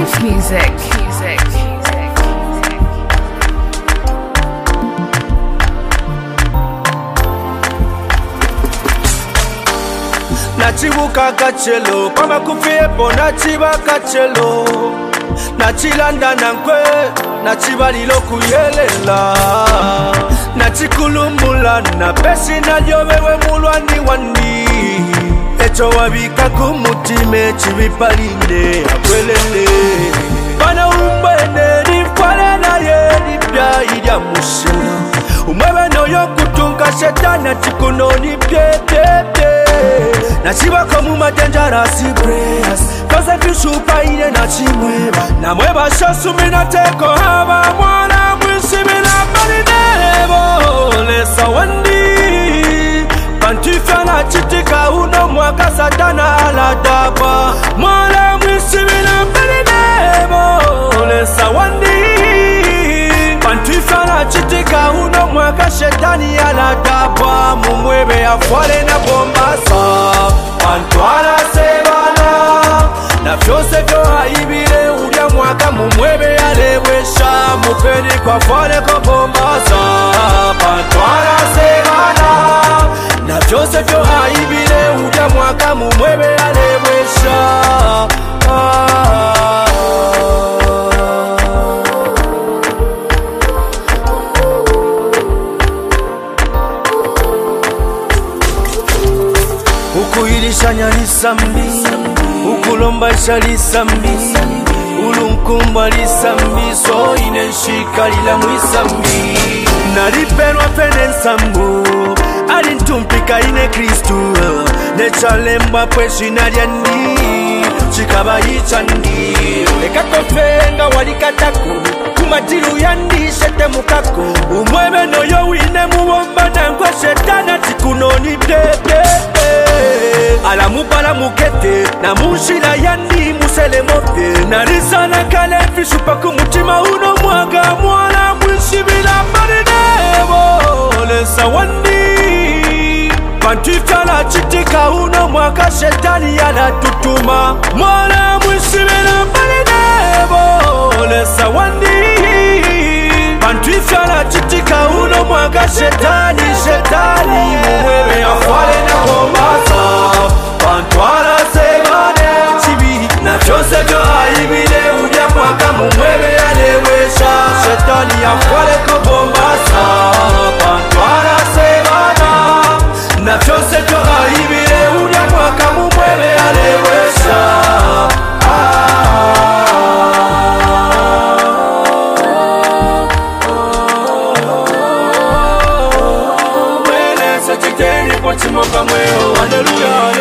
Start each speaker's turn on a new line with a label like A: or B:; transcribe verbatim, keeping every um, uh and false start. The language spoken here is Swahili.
A: Dance music. Music.
B: Nachibuka kachelo kama kufiepo nachiba kachelo nachilanda nankwe nachibalilo kuyelela nachikulumbula na pesi nalyobewe mulwani wandi echo wabika kumutime chibipalinde akwelele bana umbene nifwale na ye nipya ilya mushela umwebe noyo kutunga shetana chikunoni pyepyepye Nachibako muma dangerous prayers Cause I feel super ine nachimweba Na mweba shasumi na teko haba Mwana mwishimi na palinebo Lesa wandi Pantifya na chitika uno mwaka satana ala daba Mwana mwishimi na palinebo Lesa wandi Pantifya na chitika uno mwaka shetani ala daba Mumwebe ya fwale na bombasa Antwala sebana Na fyose vyo haibile Ulia mwaka mumwebe ya lewesha Mupeni kwa fale kwa bombaza Antwala sebana Na fyose vyo haibile Ulia mwaka mumwebe ya lewesha ah. Ukuilishanya lisambi Ukulomba isha lisambi Ulunkumbwa lisambi So inenshika lila mwisambi Nalipenwa pene nsambu Alintumpika ine Kristu Nechalembwa pweshi nalyandi Chikaba yichandi Ekakofenga walikatako Kumatilu yandi shete mukako Umwebe noyo wine muwomba Nankwa shetana tikunoni pepe Ala mupala mukete Na munshila yandi musele mope Narisa na kale fishupa kumutima uno mwaga Mwala mwishibila parinebo Lesa wandi Pantifya la chitika uno mwaka shetani yala tutuma Mwala mwishibila parinebo Lesa wandi Pantifya la chitika uno mwaka shetani Shetani mwewe afwale na bombasa Pantwala sebane chibi Na fyose vyo haibile Udia mwaka mumwebe ya lewesha Shetani afwale kwa bombasa Pantwala sebana Na fyose vyo haibile Udia mwaka mumwebe ya lewesha Mwele sa chiteni kwa chimoka mweo Hallelujah